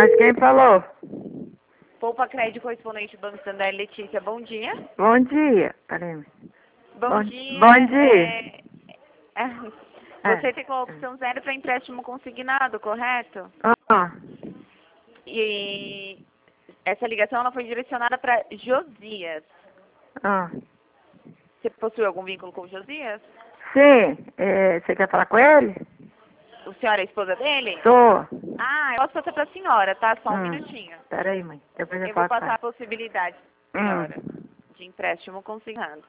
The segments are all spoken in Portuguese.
Mas quem falou? Poupa Crédito, correspondente do Banco Santander, Letícia, bom dia. Bom dia. Peraí. Bom dia. Bom dia. Você tem com a opção 0 para empréstimo consignado, correto? Ah, E essa ligação ela foi direcionada para Josias. ah. Você possui algum vínculo com o Josias? Sim, você quer falar com ele? O senhor é a esposa dele? Sou. Ah, eu posso passar para a senhora, tá? Só um minutinho. Peraí, mãe. Depois eu Eu vou falo com passar ela. a possibilidade, senhora, de empréstimo consignado.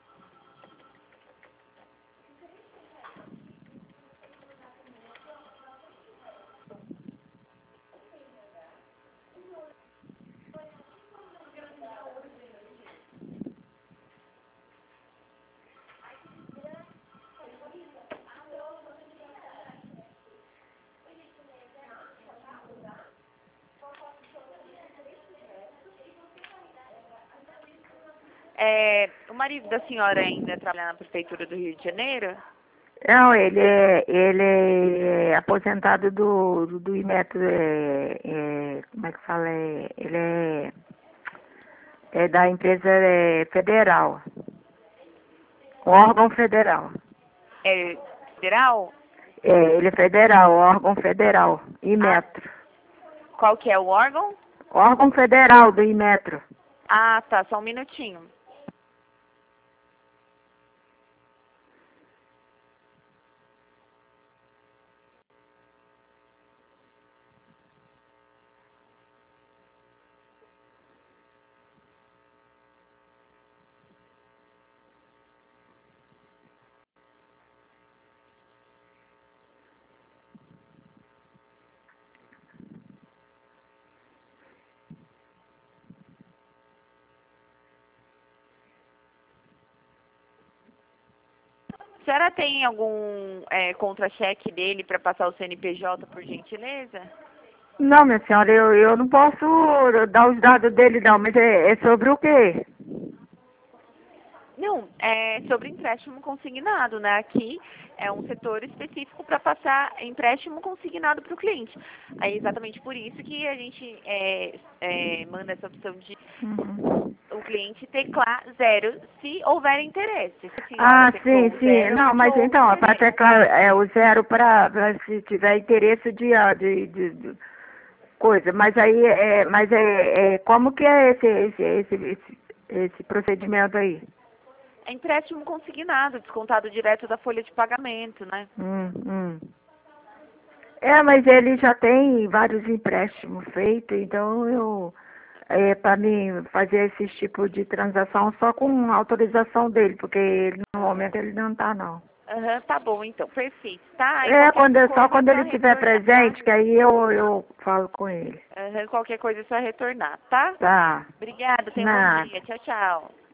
O marido da senhora ainda trabalha na prefeitura do Rio de Janeiro? Não, ele é aposentado do Imetro, como é que fala? Ele é da empresa federal, órgão federal. É federal? Ele é federal, órgão federal, Imetro. Qual que é o órgão? Órgão federal do Imetro. Ah, tá, só um minutinho. A senhora tem algum contra-cheque dele para passar o CNPJ, por gentileza? Não, minha senhora, eu não posso dar os dados dele não, mas é sobre o quê? Não, é sobre empréstimo consignado, né? Aqui é um setor específico para passar empréstimo consignado para o cliente. É exatamente por isso que a gente manda essa opção de o cliente teclar 0 se houver interesse. Se a senhora teclou Sim. 0, Não, mas não houve então, para interesse. teclar o 0 para se tiver interesse de coisa. Mas aí, como que é esse procedimento aí? É empréstimo consignado, descontado direto da folha de pagamento, né? Mas ele já tem vários empréstimos feitos, então para mim fazer esse tipo de transação só com autorização dele, porque ele, no momento ele não está não. Aham, tá bom então, perfeito. Tá, aí qualquer Só coisa quando ele só estiver retornar, presente, que aí eu falo com ele. tá? Aham, qualquer coisa só retornar, tá? Tá. Obrigada, tenha um bom Nada. dia. Tchau, tchau.